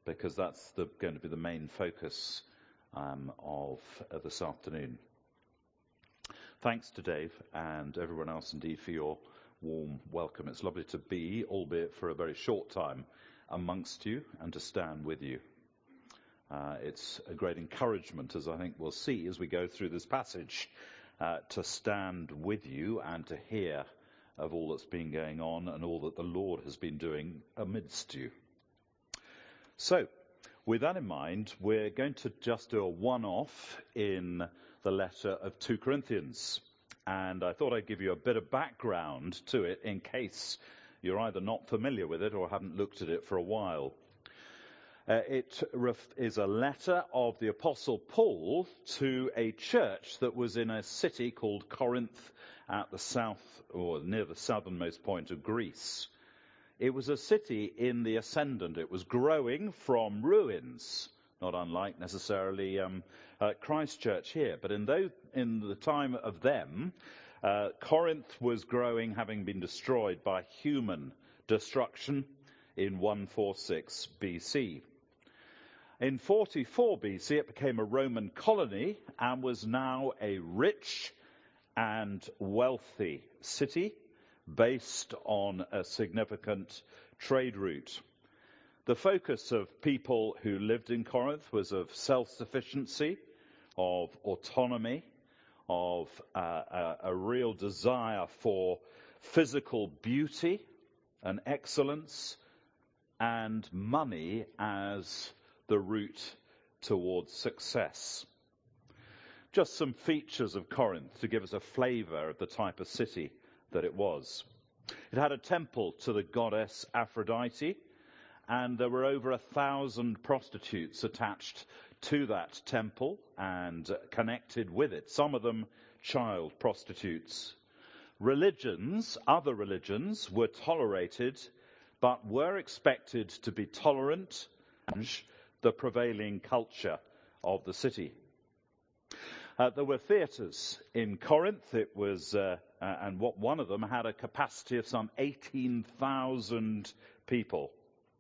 because that's going to be the main focus of this afternoon. Thanks to Dave and everyone else indeed for your warm welcome. It's lovely to be, albeit for a very short time, amongst you and to stand with you. It's a great encouragement, as I think we'll see as we go through this passage, to stand with you and to hear of all that's been going on and all that the Lord has been doing amidst you. So, with that in mind, we're going to just do a one-off in the letter of 2 Corinthians. And I thought I'd give you a bit of background to it in case you're either not familiar with it or haven't looked at it for a while. It is a letter of the Apostle Paul to a church that was in a city called Corinth at the south, or near the southernmost point of Greece. It was a city in the ascendant. It was growing from ruins, not unlike necessarily Christchurch here. But in the time of them, Corinth was growing, having been destroyed by human destruction in 146 BC. In 44 BC, it became a Roman colony and was now a rich and wealthy city based on a significant trade route. The focus of people who lived in Corinth was of self-sufficiency, of autonomy, of a real desire for physical beauty and excellence, and money as the route towards success. Just some features of Corinth to give us a flavour of the type of city that it was. It had a temple to the goddess Aphrodite, and there were over 1,000 prostitutes attached to that temple and connected with it, some of them child prostitutes. Other religions were tolerated, but were expected to be tolerant of the prevailing culture of the city. There were theatres in Corinth. It was, and one of them had a capacity of some 18,000 people.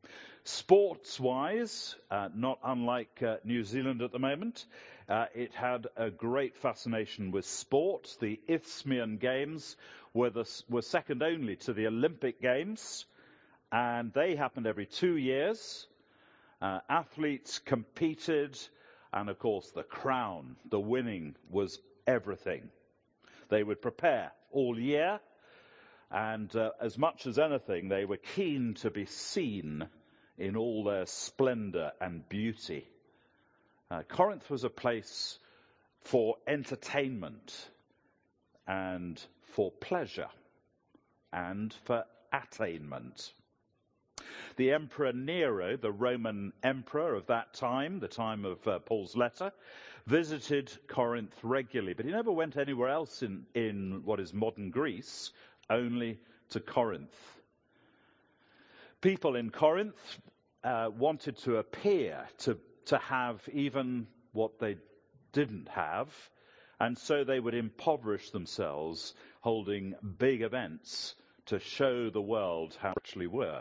Sports-wise, not unlike New Zealand at the moment, it had a great fascination with sport. The Isthmian Games were second only to the Olympic Games, and they happened every 2 years. Athletes competed, and of course the crown, the winning, was everything. They would prepare all year, and as much as anything, they were keen to be seen in all their splendour and beauty. Corinth was a place for entertainment and for pleasure and for attainment. The Emperor Nero, the Roman emperor of that time, the time of Paul's letter, visited Corinth regularly, but he never went anywhere else in what is modern Greece, only to Corinth. People in Corinth wanted to appear to have even what they didn't have, and so they would impoverish themselves, holding big events to show the world how they actually were.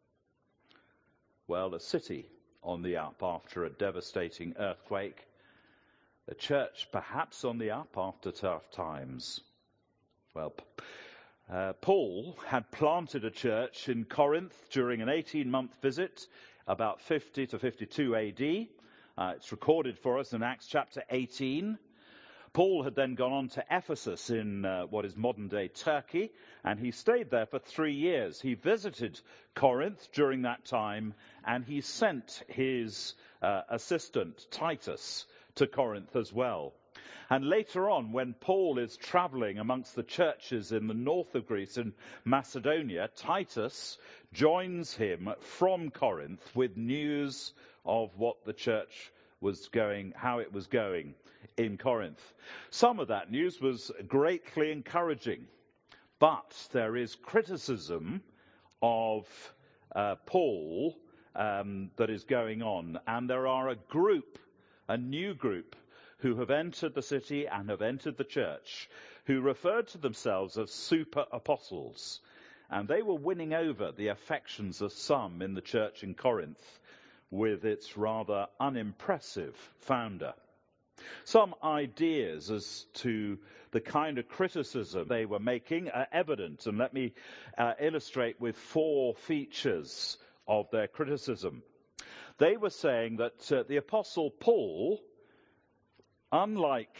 Well, a city on the up after a devastating earthquake, a church perhaps on the up after tough times. Well, Paul had planted a church in Corinth during an 18-month visit, about 50 to 52 AD. It's recorded for us in Acts chapter 18. Paul had then gone on to Ephesus in what is modern-day Turkey, and he stayed there for 3 years. He visited Corinth during that time, and he sent his assistant, Titus, to Corinth as well. And later on, when Paul is traveling amongst the churches in the north of Greece, in Macedonia, Titus joins him from Corinth with news of what the church was going, how it was going in Corinth. Some of that news was greatly encouraging, but there is criticism of Paul that is going on, and there are a new group who have entered the city and have entered the church, who referred to themselves as super apostles, and they were winning over the affections of some in the church in Corinth. with its rather unimpressive founder. Some ideas as to the kind of criticism they were making are evident, and let me illustrate with 4 features of their criticism. They were saying that the Apostle Paul, unlike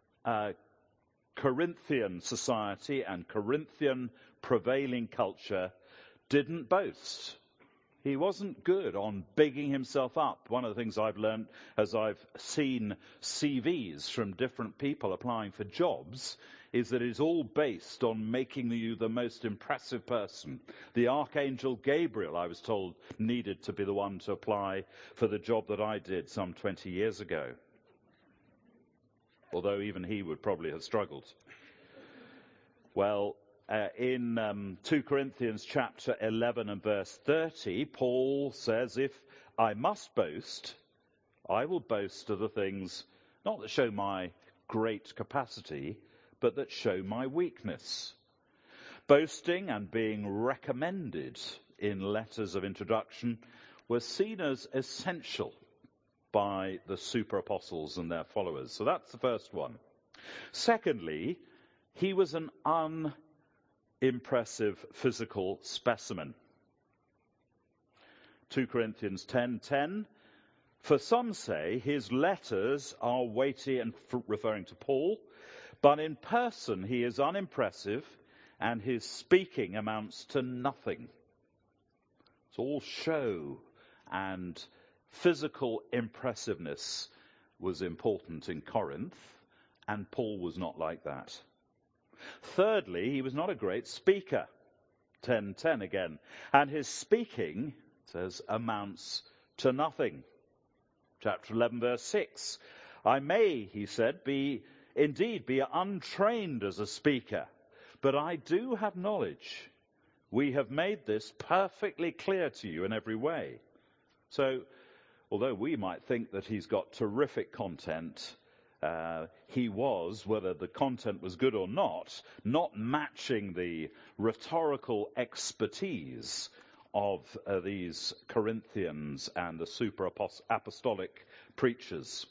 Corinthian society and Corinthian prevailing culture, didn't boast. He wasn't good on bigging himself up. One of the things I've learned as I've seen CVs from different people applying for jobs is that it's all based on making you the most impressive person. The Archangel Gabriel, I was told, needed to be the one to apply for the job that I did some 20 years ago. Although even he would probably have struggled. Well, in 2 Corinthians chapter 11 and verse 30, Paul says, if I must boast, I will boast of the things not that show my great capacity, but that show my weakness. Boasting and being recommended in letters of introduction were seen as essential by the super apostles and their followers. So that's the first one. Secondly, he was an unimpressive physical specimen. 2 Corinthians 10:10, for some say his letters are weighty, and referring to Paul, but in person he is unimpressive and his speaking amounts to nothing. It's all show, and physical impressiveness was important in Corinth, and Paul was not like that. Thirdly, he was not a great speaker. 10:10 again. And his speaking, it says, amounts to nothing. Chapter 11, verse 6. I may, he said, be untrained as a speaker, but I do have knowledge. We have made this perfectly clear to you in every way. So, although we might think that he's got terrific content, he was, whether the content was good or not matching the rhetorical expertise of these Corinthians and the super apostolic preachers.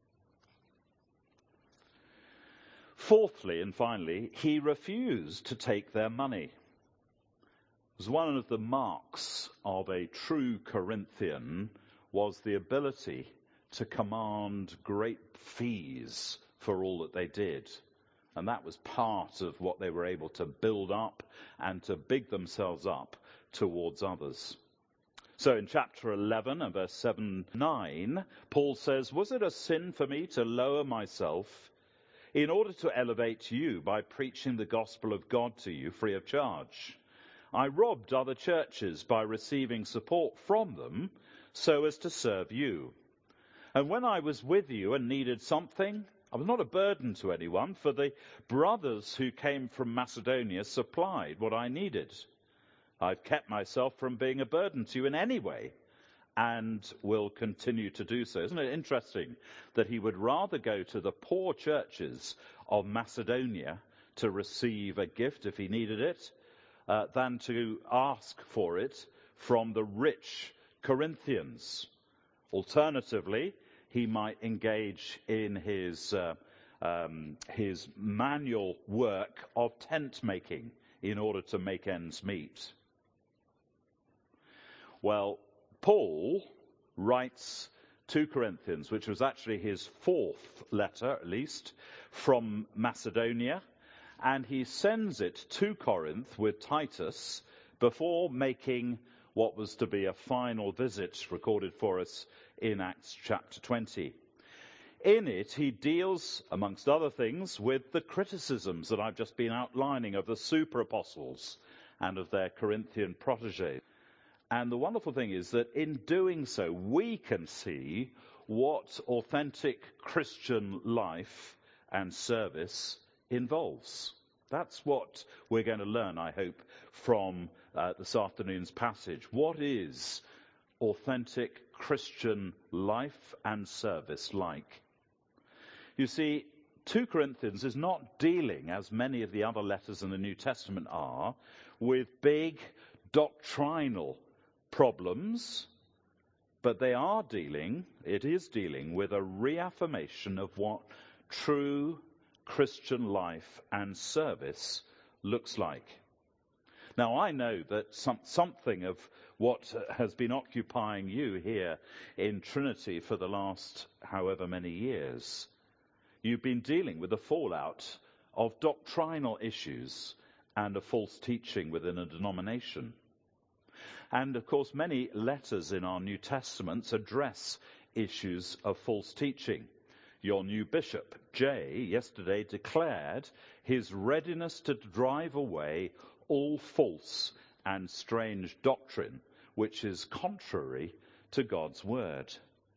Fourthly and finally, he refused to take their money. It was one of the marks of a true Corinthian was the ability to command great fees for all that they did. And that was part of what they were able to build up and to big themselves up towards others. So in chapter 11 and verse 7-9, Paul says, was it a sin for me to lower myself in order to elevate you by preaching the gospel of God to you free of charge? I robbed other churches by receiving support from them so as to serve you. And when I was with you and needed something, I was not a burden to anyone, for the brothers who came from Macedonia supplied what I needed. I've kept myself from being a burden to you in any way, and will continue to do so. Isn't it interesting that he would rather go to the poor churches of Macedonia to receive a gift if he needed it, than to ask for it from the rich Corinthians? Alternatively, he might engage in his manual work of tent making in order to make ends meet. Well, Paul writes 2 Corinthians, which was actually his 4th letter, at least, from Macedonia, and he sends it to Corinth with Titus before making what was to be a final visit recorded for us in Acts chapter 20. In it, he deals, amongst other things, with the criticisms that I've just been outlining of the super apostles and of their Corinthian protégés. And the wonderful thing is that in doing so, we can see what authentic Christian life and service involves. That's what we're going to learn, I hope, from this afternoon's passage. What is authentic Christian life and service like? You see, 2 Corinthians is not dealing, as many of the other letters in the New Testament are, with big doctrinal problems. But it is dealing with a reaffirmation of what true Christian life and service looks like. Now, I know that something of what has been occupying you here in Trinity for the last however many years, you've been dealing with the fallout of doctrinal issues and a false teaching within a denomination. And, of course, many letters in our New Testaments address issues of false teaching. Your new bishop, Jay, yesterday declared his readiness to drive away all false and strange doctrine, which is contrary to God's word.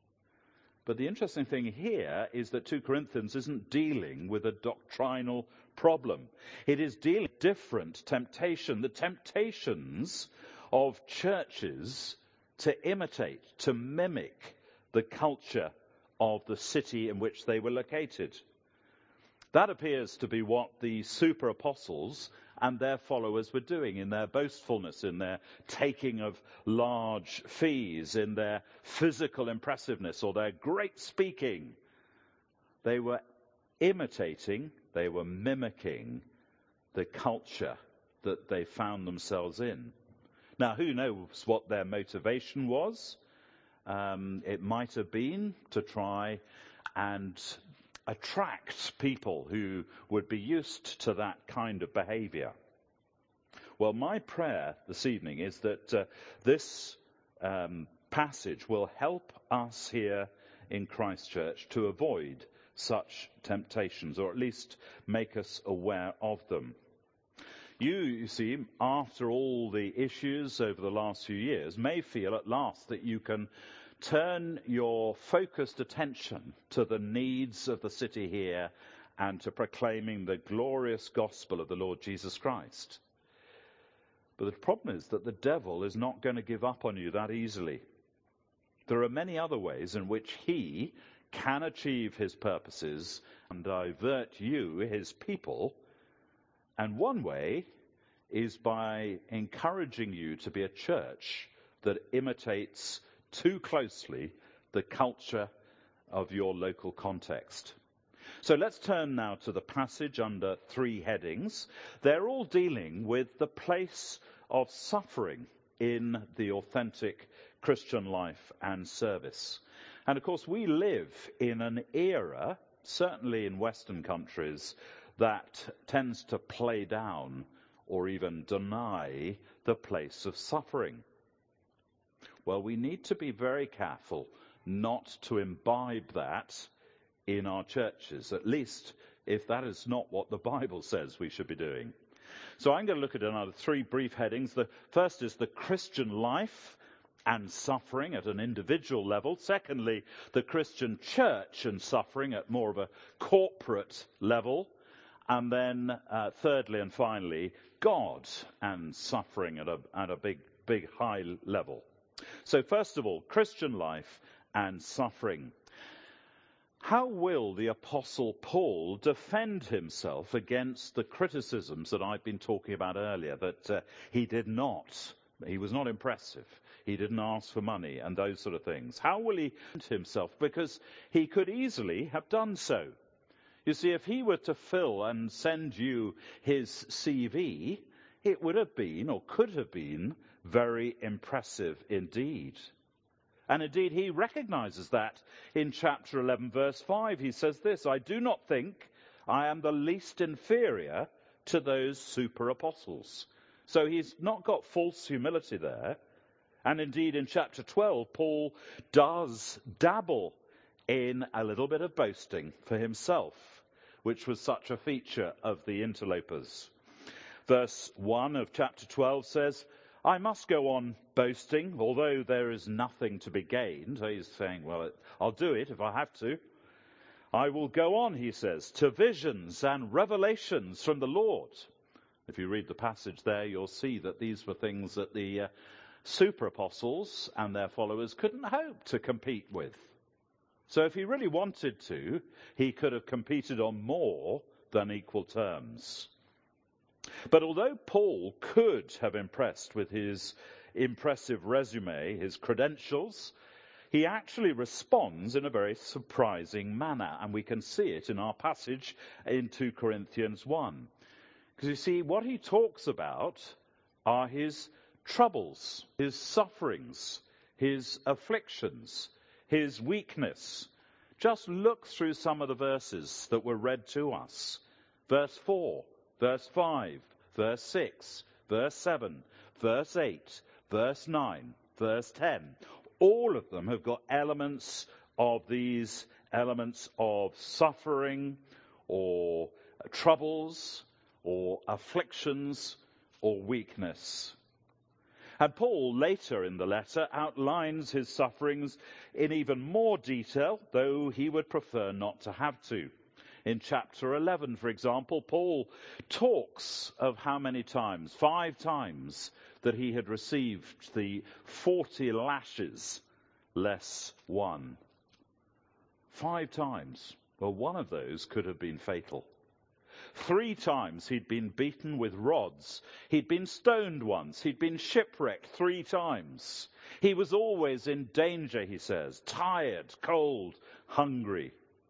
But the interesting thing here is that 2 Corinthians isn't dealing with a doctrinal problem. It is dealing with different temptation, the temptations of churches to imitate, to mimic the culture of the city in which they were located. That appears to be what the super apostles and their followers were doing in their boastfulness, in their taking of large fees, in their physical impressiveness or their great speaking. They were imitating, they were mimicking the culture that they found themselves in. Now, who knows what their motivation was? It might have been to try and attract people who would be used to that kind of behavior. Well, my prayer this evening is that this passage will help us here in Christchurch to avoid such temptations, or at least make us aware of them. You see, after all the issues over the last few years, may feel at last that you can turn your focused attention to the needs of the city here and to proclaiming the glorious gospel of the Lord Jesus Christ. But the problem is that the devil is not going to give up on you that easily. There are many other ways in which he can achieve his purposes and divert you, his people. And one way is by encouraging you to be a church that imitates too closely the culture of your local context. So let's turn now to the passage under 3 headings. They're all dealing with the place of suffering in the authentic Christian life and service. And of course, we live in an era, certainly in Western countries, that tends to play down or even deny the place of suffering. Well, we need to be very careful not to imbibe that in our churches, at least if that is not what the Bible says we should be doing. So I'm going to look at another 3 brief headings. The first is the Christian life and suffering at an individual level. Secondly, the Christian church and suffering at more of a corporate level. And then thirdly and finally, God and suffering at a big high level. So first of all, Christian life and suffering. How will the Apostle Paul defend himself against the criticisms that I've been talking about earlier, that he was not impressive, he didn't ask for money and those sort of things? How will he defend himself? Because he could easily have done so. You see, if he were to fill and send you his CV, it would have been, or could have been, very impressive indeed. And indeed, he recognizes that in chapter 11, verse 5. He says this, "I do not think I am the least inferior to those super apostles." So he's not got false humility there. And indeed, in chapter 12, Paul does dabble in a little bit of boasting for himself, which was such a feature of the interlopers. Verse 1 of chapter 12 says, "I must go on boasting, although there is nothing to be gained." So he's saying, well, I'll do it if I have to. "I will go on," he says, "to visions and revelations from the Lord." If you read the passage there, you'll see that these were things that the super apostles and their followers couldn't hope to compete with. So if he really wanted to, he could have competed on more than equal terms. But although Paul could have impressed with his impressive resume, his credentials, he actually responds in a very surprising manner, and we can see it in our passage in 2 Corinthians 1. Because you see, what he talks about are his troubles, his sufferings, his afflictions, his weakness. Just look through some of the verses that were read to us. Verse 4, verse 5, verse 6, verse 7, verse 8, verse 9, verse 10. All of them have got elements of these elements of suffering or troubles or afflictions or weakness. And Paul later in the letter outlines his sufferings in even more detail, though he would prefer not to have to. In chapter 11, for example, Paul talks of how many times, 5 times, that he had received the 40 lashes less 1. 5 times. Well, one of those could have been fatal. 3 times he'd been beaten with rods. He'd been stoned once. He'd been shipwrecked 3 times. He was always in danger, he says, tired, cold, hungry.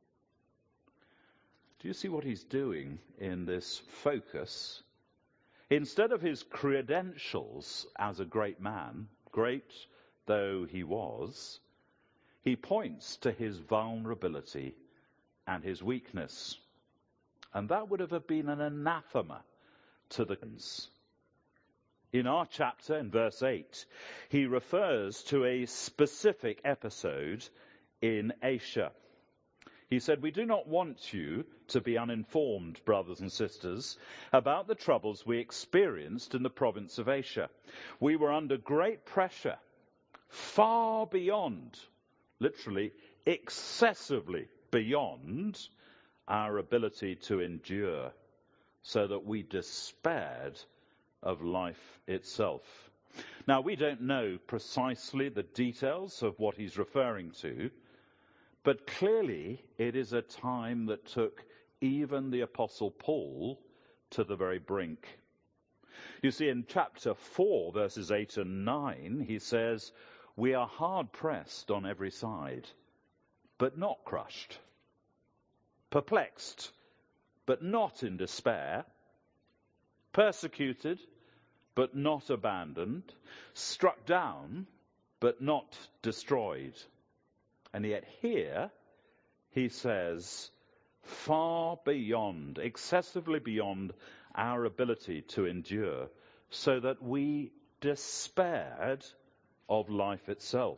Do you see what he's doing in this focus? Instead of his credentials as a great man, great though he was, he points to his vulnerability and his weakness. And that would have been an anathema to the Corinthians. In our chapter, in verse 8, he refers to a specific episode in Asia. He said, "We do not want you to be uninformed, brothers and sisters, about the troubles we experienced in the province of Asia. We were under great pressure, far beyond, literally excessively beyond our ability to endure, so that we despaired of life itself." Now, we don't know precisely the details of what he's referring to, but clearly it is a time that took even the Apostle Paul to the very brink. You see, in chapter 4, verses 8 and 9, he says, "We are hard pressed on every side, but not crushed. Perplexed, but not in despair. Persecuted, but not abandoned. Struck down, but not destroyed." And yet here he says, far beyond, excessively beyond our ability to endure, so that we despaired of life itself.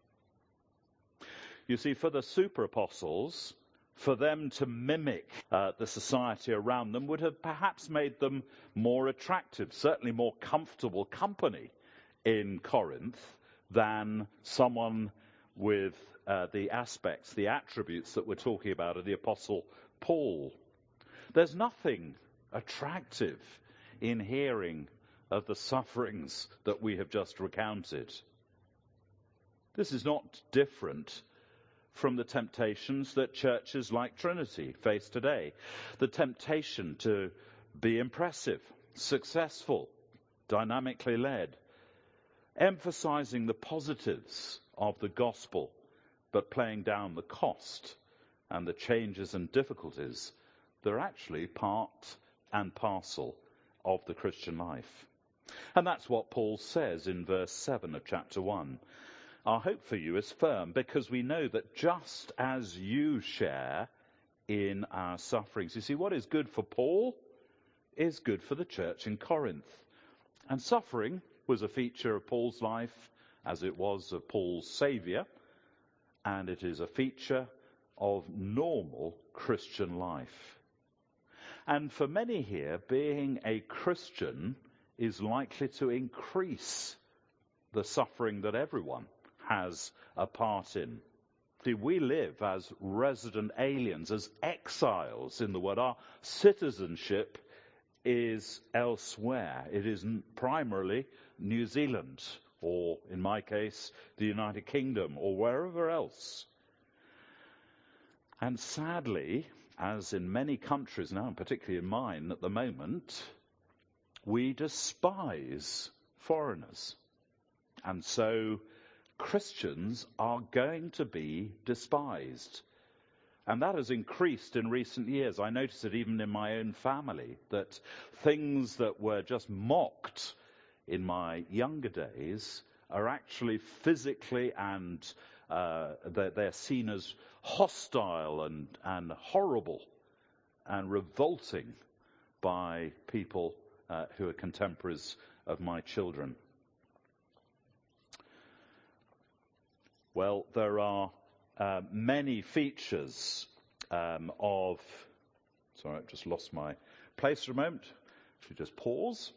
You see, for the super apostles, for them to mimic the society around them would have perhaps made them more attractive, certainly more comfortable company in Corinth than someone with the aspects, the attributes that we're talking about of the Apostle Paul. There's nothing attractive in hearing of the sufferings that we have just recounted. This is not different from the temptations that churches like Trinity face today. The temptation to be impressive, successful, dynamically led, emphasizing the positives of the gospel, but playing down the cost and the changes and difficulties that are actually part and parcel of the Christian life. And that's what Paul says in verse 7 of chapter 1. "Our hope for you is firm, because we know that just as you share in our sufferings." You see, what is good for Paul is good for the church in Corinth. And suffering was a feature of Paul's life, as it was of Paul's Saviour, and it is a feature of normal Christian life. And for many here, being a Christian is likely to increase the suffering that everyone has a part in. See, we live as resident aliens, as exiles in the world. Our citizenship is elsewhere. It is primarily New Zealand, or in my case, the United Kingdom, or wherever else. And sadly, as in many countries now, and particularly in mine at the moment, we despise foreigners. And so Christians are going to be despised. And that has increased in recent years. I notice it even in my own family, that things that were just mocked in my younger days are actually physically and they're seen as hostile and horrible and revolting by people who are contemporaries of my children. Well, there are many features of... Sorry, I've just lost my place for a moment. Should we just pause?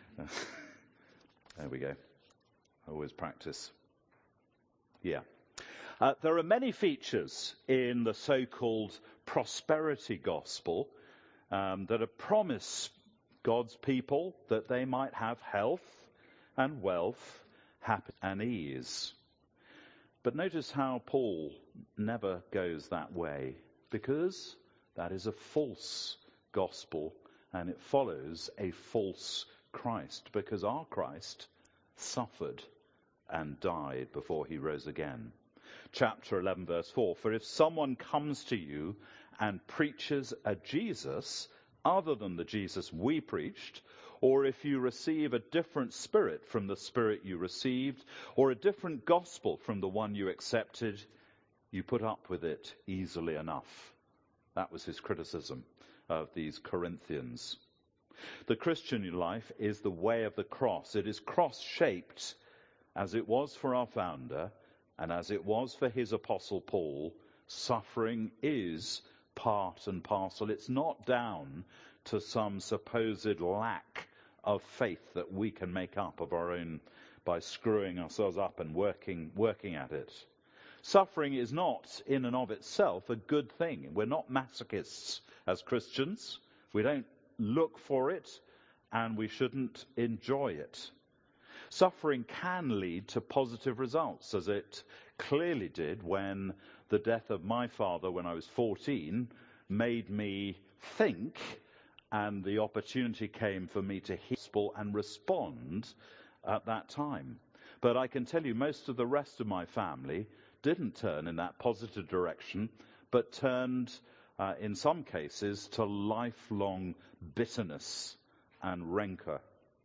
There we go. I always practice. Yeah. There are many features in the so-called prosperity gospel that promise God's people that they might have health and wealth, happiness and ease. But notice how Paul never goes that way, because that is a false gospel and it follows a false Christ, because our Christ suffered and died before he rose again. Chapter 11, verse 4, for if someone comes to you and preaches a Jesus other than the Jesus we preached, or if you receive a different spirit from the spirit you received, or a different gospel from the one you accepted, you put up with it easily enough. That was his criticism of these Corinthians. The Christian life is the way of the cross. It is cross-shaped, as it was for our founder, and as it was for his apostle Paul. Suffering is part and parcel. It's not down to some supposed lack of faith that we can make up of our own by screwing ourselves up and working at it. Suffering is not in and of itself a good thing. We're not masochists as Christians. We don't look for it, and we shouldn't enjoy it. Suffering can lead to positive results, as it clearly did when the death of my father when I was 14 made me think, and the opportunity came for me to hear and respond at that time. But I can tell you most of the rest of my family didn't turn in that positive direction, but turned, in some cases, to lifelong bitterness and rancor.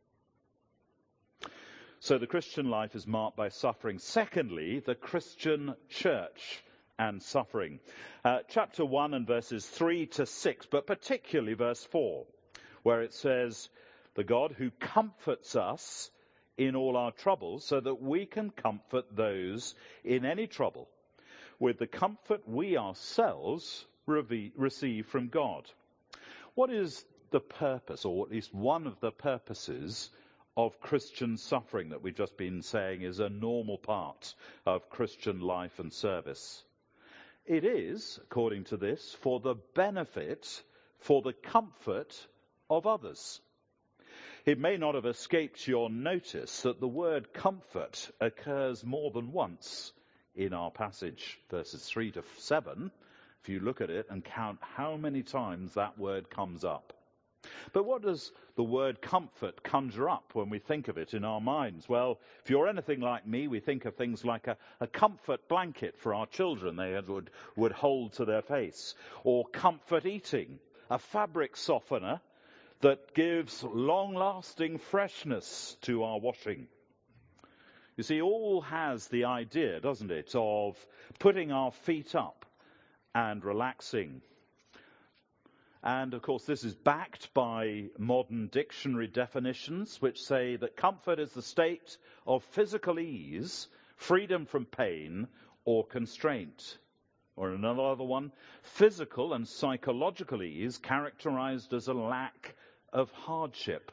So the Christian life is marked by suffering. Secondly, the Christian church and suffering. Chapter 1 and verses 3 to 6, but particularly verse 4, where it says, the God who comforts us in all our troubles, so that we can comfort those in any trouble with the comfort we ourselves receive from God. What is the purpose, or at least one of the purposes, of Christian suffering that we've just been saying is a normal part of Christian life and service? It is, according to this, for the benefit, for the comfort of others. It may not have escaped your notice that the word comfort occurs more than once in our passage, verses 3 to 7, if you look at it and count how many times that word comes up. But what does the word comfort conjure up when we think of it in our minds? Well, if you're anything like me, we think of things like a comfort blanket for our children they would hold to their face, or comfort eating, a fabric softener that gives long-lasting freshness to our washing. You see, all has the idea, doesn't it, of putting our feet up and relaxing. And, of course, this is backed by modern dictionary definitions, which say that comfort is the state of physical ease, freedom from pain or constraint. Or another one, physical and psychological ease characterized as a lack of hardship.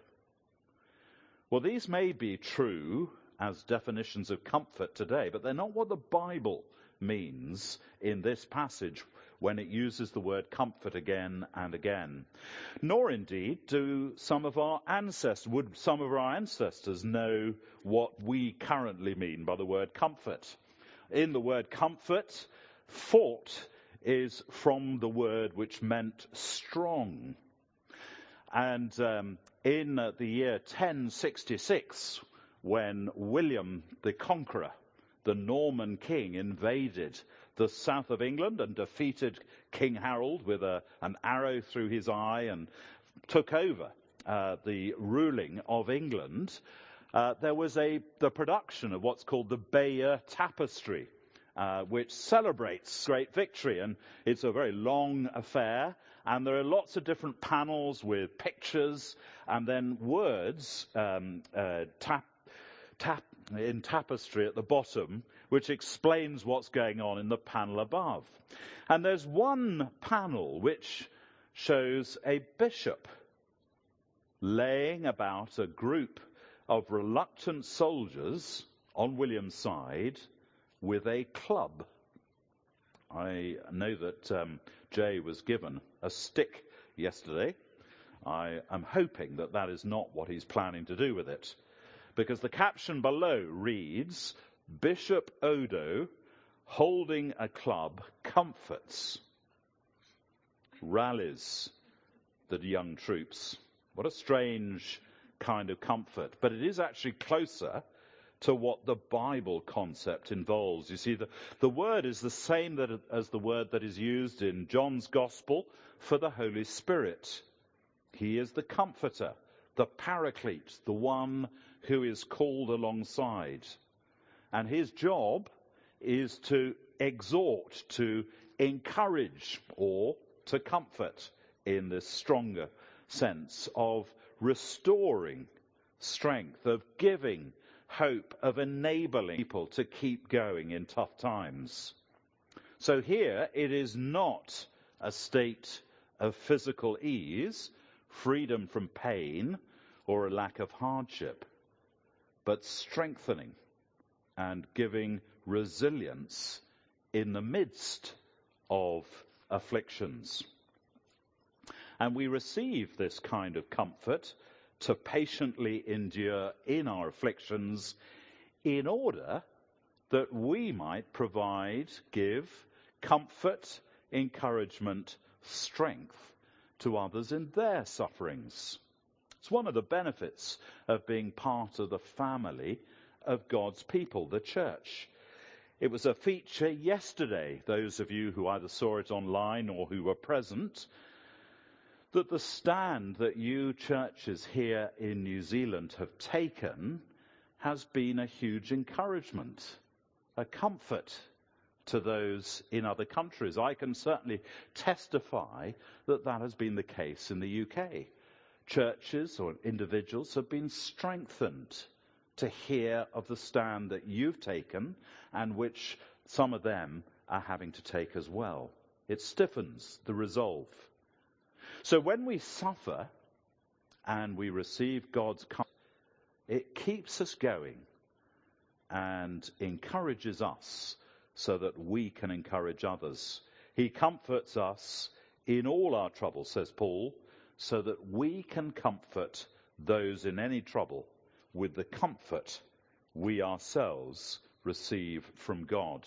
Well, these may be true as definitions of comfort today, but they're not what the Bible means in this passage when it uses the word comfort again and again. Nor indeed would some of our ancestors know what we currently mean by the word comfort. In the word comfort, fort is from the word which meant strong. And in the year 1066, when William the Conqueror the Norman king invaded the south of England and defeated King Harold with an arrow through his eye and took over the ruling of England, there was the production of what's called the Bayeux Tapestry, which celebrates great victory. And it's a very long affair, and there are lots of different panels with pictures and then words in tapestry at the bottom, which explains what's going on in the panel above. And there's one panel which shows a bishop laying about a group of reluctant soldiers on William's side with a club. I know that Jay was given a stick yesterday. I am hoping that that is not what he's planning to do with it, because the caption below reads, Bishop Odo holding a club comforts, rallies the young troops. What a strange kind of comfort. But it is actually closer to what the Bible concept involves. You see, the word is the same as the word that is used in John's Gospel for the Holy Spirit. He is the comforter, the paraclete, the one who is called alongside. And his job is to exhort, to encourage, or to comfort in this stronger sense of restoring strength, of giving hope, of enabling people to keep going in tough times. So here it is not a state of physical ease, freedom from pain, or a lack of hardship, but strengthening and giving resilience in the midst of afflictions. And we receive this kind of comfort to patiently endure in our afflictions in order that we might give comfort, encouragement, strength to others in their sufferings. It's one of the benefits of being part of the family of God's people, the church. It was a feature yesterday, those of you who either saw it online or who were present, that the stand that you churches here in New Zealand have taken has been a huge encouragement, a comfort to those in other countries. I can certainly testify that that has been the case in the UK. Churches or individuals have been strengthened to hear of the stand that you've taken and which some of them are having to take as well. It stiffens the resolve. So when we suffer and we receive God's comfort, it keeps us going and encourages us so that we can encourage others. He comforts us in all our trouble, says Paul, so that we can comfort those in any trouble with the comfort we ourselves receive from God.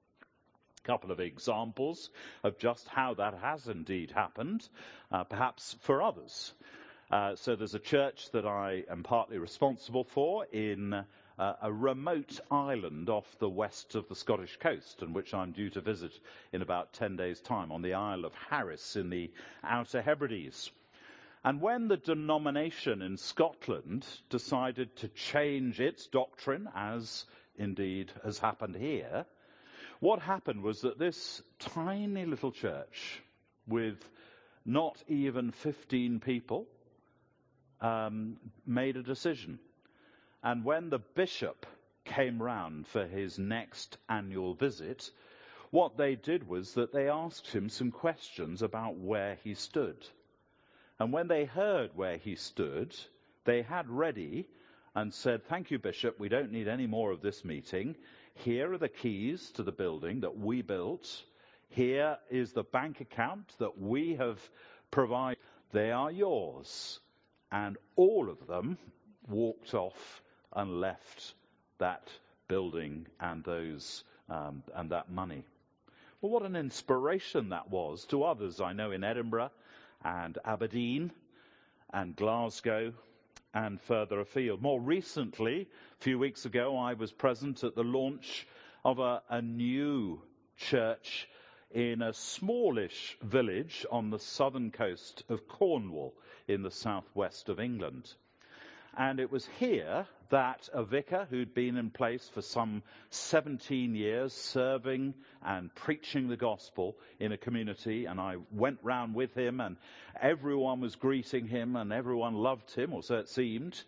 A couple of examples of just how that has indeed happened, perhaps for others. So there's a church that I am partly responsible for in a remote island off the west of the Scottish coast, and which I'm due to visit in about 10 days' time, on the Isle of Harris in the Outer Hebrides. And when the denomination in Scotland decided to change its doctrine, as indeed has happened here, what happened was that this tiny little church with not even 15 people made a decision. And when the bishop came round for his next annual visit, what they did was that they asked him some questions about where he stood. And when they heard where he stood, they had ready and said, "Thank you, Bishop, we don't need any more of this meeting. Here are the keys to the building that we built. Here is the bank account that we have provided. They are yours." And all of them walked off and left that building and and that money. Well, what an inspiration that was to others I know in Edinburgh and Aberdeen and Glasgow and further afield. More recently, a few weeks ago, I was present at the launch of a new church in a smallish village on the southern coast of Cornwall in the southwest of England. And it was here that a vicar who'd been in place for some 17 years serving and preaching the gospel in a community, and I went round with him and everyone was greeting him and everyone loved him, or so it seemed.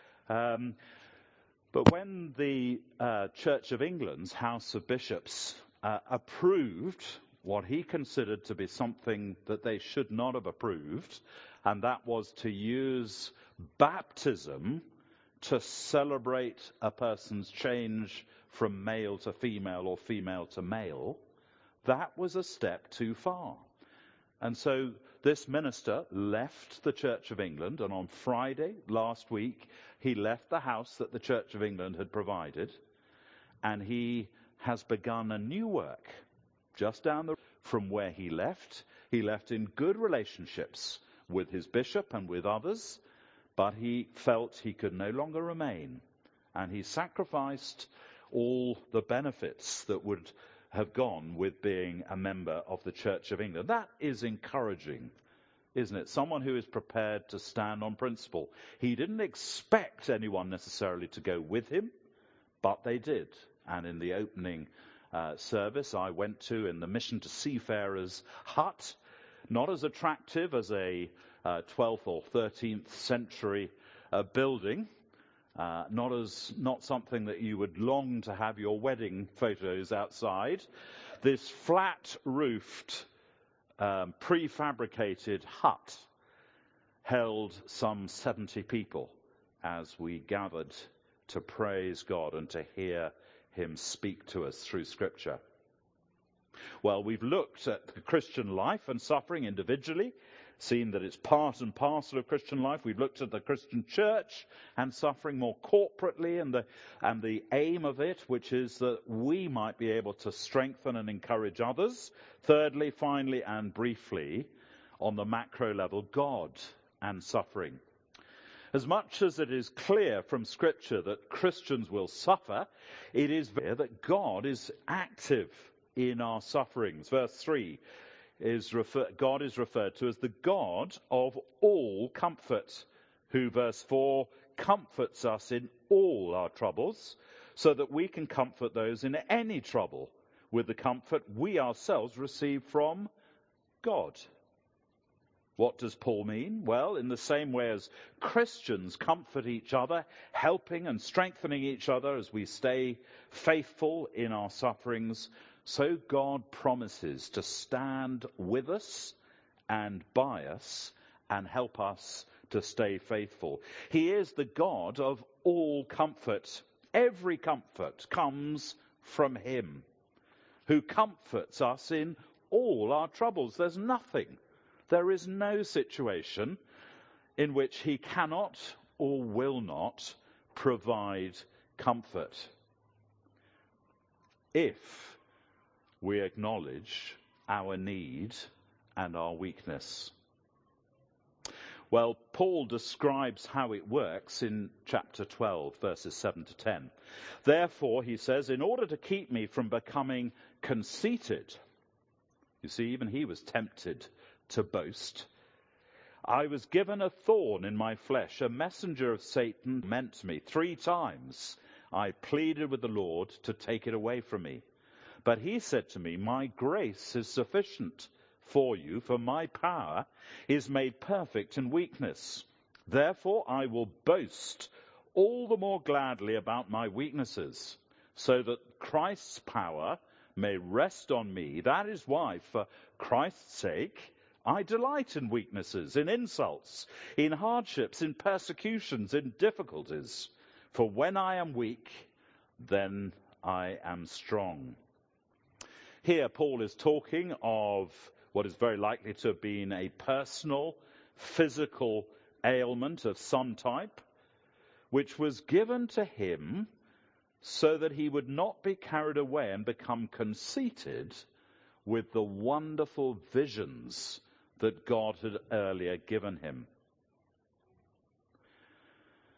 But when the Church of England's House of Bishops approved what he considered to be something that they should not have approved, and that was to use baptism to celebrate a person's change from male to female or female to male, that was a step too far. And so this minister left the Church of England, and on Friday last week, he left the house that the Church of England had provided, and he has begun a new work just down the road from where he left. He left in good relationships with his bishop and with others, but he felt he could no longer remain, and he sacrificed all the benefits that would have gone with being a member of the Church of England. That is encouraging, isn't it? Someone who is prepared to stand on principle. He didn't expect anyone necessarily to go with him, but they did. And in the opening service I went to in the Mission to Seafarers hut, not as attractive as a 12th or 13th century building, not something that you would long to have your wedding photos outside. This flat-roofed, prefabricated hut held some 70 people as we gathered to praise God and to hear him speak to us through Scripture. Well, we've looked at the Christian life and suffering individually, seen that it's part and parcel of Christian life. We've looked at the Christian church and suffering more corporately, and the aim of it, which is that we might be able to strengthen and encourage others. Thirdly, finally, and briefly, on the macro level, God and suffering. As much as it is clear from Scripture that Christians will suffer, it is clear that God is active in our sufferings. Verse 3 God is referred to as the God of all comfort, who, verse 4, comforts us in all our troubles, so that we can comfort those in any trouble with the comfort we ourselves receive from God. What does Paul mean? Well, in the same way as Christians comfort each other, helping and strengthening each other as we stay faithful in our sufferings, so God promises to stand with us and by us and help us to stay faithful. He is the God of all comfort. Every comfort comes from him, who comforts us in all our troubles. There is no situation in which he cannot or will not provide comfort if we acknowledge our need and our weakness. Well, Paul describes how it works in chapter 12, verses 7 to 10. Therefore, he says, in order to keep me from becoming conceited, you see, even he was tempted to boast, I was given a thorn in my flesh, a messenger of Satan meant me. 3 times I pleaded with the Lord to take it away from me. But he said to me, my grace is sufficient for you, for my power is made perfect in weakness. Therefore I will boast all the more gladly about my weaknesses, so that Christ's power may rest on me. That is why, for Christ's sake, I delight in weaknesses, in insults, in hardships, in persecutions, in difficulties. For when I am weak, then I am strong. Here, Paul is talking of what is very likely to have been a personal, physical ailment of some type, which was given to him so that he would not be carried away and become conceited with the wonderful visions that God had earlier given him.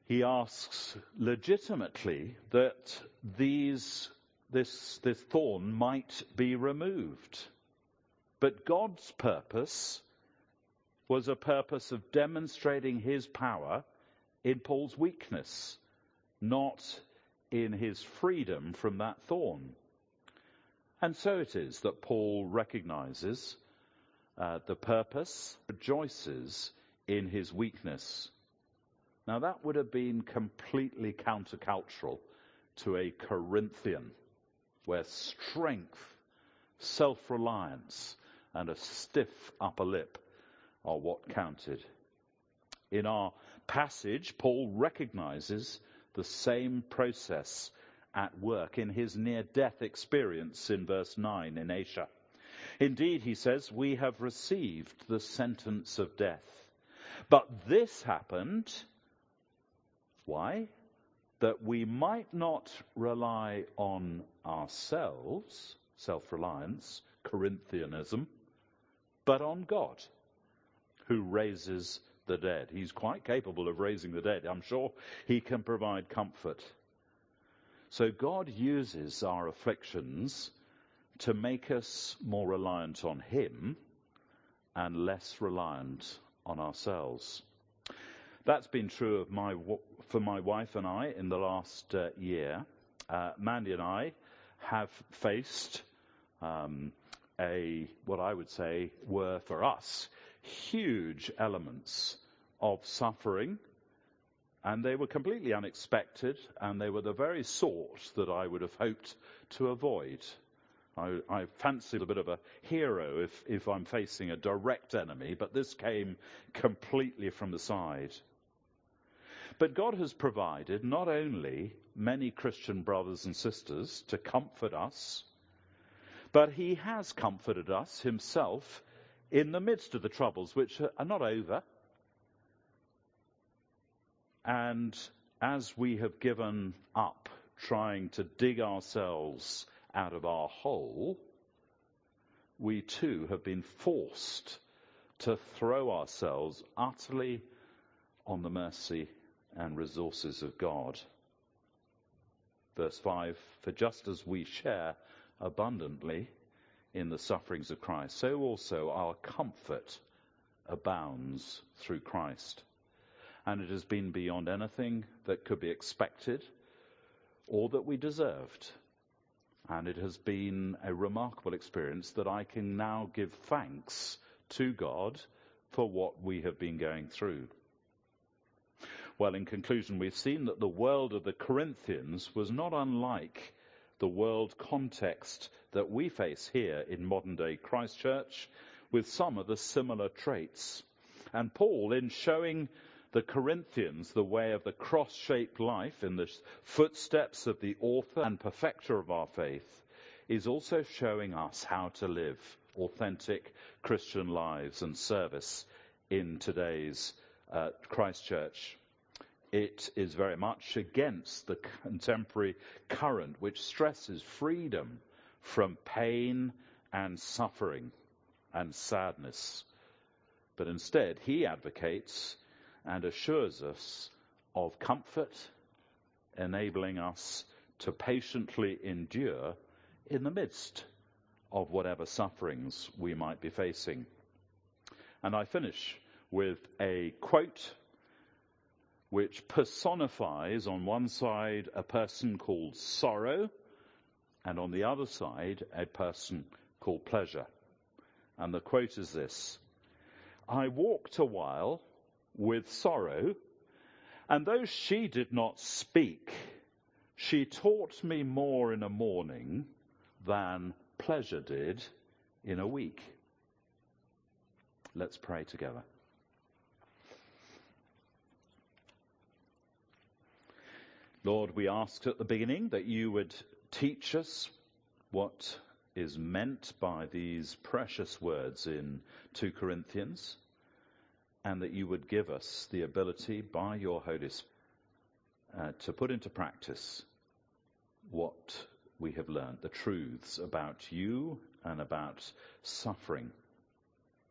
He asks legitimately that this thorn might be removed. But God's purpose was a purpose of demonstrating his power in Paul's weakness, not in his freedom from that thorn. And so it is that Paul recognizes the purpose, rejoices in his weakness. Now that would have been completely countercultural to a Corinthian, where strength, self-reliance, and a stiff upper lip are what counted. In our passage, Paul recognizes the same process at work in his near-death experience in verse 9 in Asia. Indeed, he says, we have received the sentence of death. But this happened, why? That we might not rely on ourselves, self-reliance, Corinthianism, but on God, who raises the dead. He's quite capable of raising the dead. I'm sure he can provide comfort. So God uses our afflictions to make us more reliant on him and less reliant on ourselves. That's been true for my wife and I in the last year. Mandy and I have faced what I would say were for us huge elements of suffering, and they were completely unexpected, and they were the very sort that I would have hoped to avoid. I fancied a bit of a hero if I'm facing a direct enemy, but this came completely from the side. But God has provided not only many Christian brothers and sisters to comfort us, but he has comforted us himself in the midst of the troubles, which are not over. And as we have given up trying to dig ourselves out of our hole, we too have been forced to throw ourselves utterly on the mercy and resources of God. Verse 5, for just as we share abundantly in the sufferings of Christ, so also our comfort abounds through Christ. And it has been beyond anything that could be expected or that we deserved. And it has been a remarkable experience that I can now give thanks to God for what we have been going through. Well, in conclusion, we've seen that the world of the Corinthians was not unlike the world context that we face here in modern-day Christchurch, with some of the similar traits. And Paul, in showing the Corinthians the way of the cross-shaped life in the footsteps of the author and perfecter of our faith, is also showing us how to live authentic Christian lives and service in today's Christchurch. It is very much against the contemporary current which stresses freedom from pain and suffering and sadness. But instead, he advocates and assures us of comfort, enabling us to patiently endure in the midst of whatever sufferings we might be facing. And I finish with a quote which personifies on one side a person called sorrow, and on the other side a person called pleasure. And the quote is this: I walked a while with sorrow, and though she did not speak, she taught me more in a morning than pleasure did in a week. Let's pray together. Lord, we asked at the beginning that you would teach us what is meant by these precious words in 2 Corinthians, and that you would give us the ability by your Holy Spirit to put into practice what we have learned, the truths about you and about suffering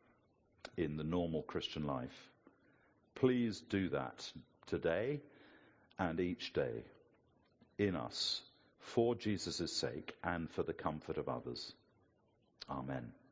in the normal Christian life. Please do that today and each day in us for Jesus' sake and for the comfort of others. Amen.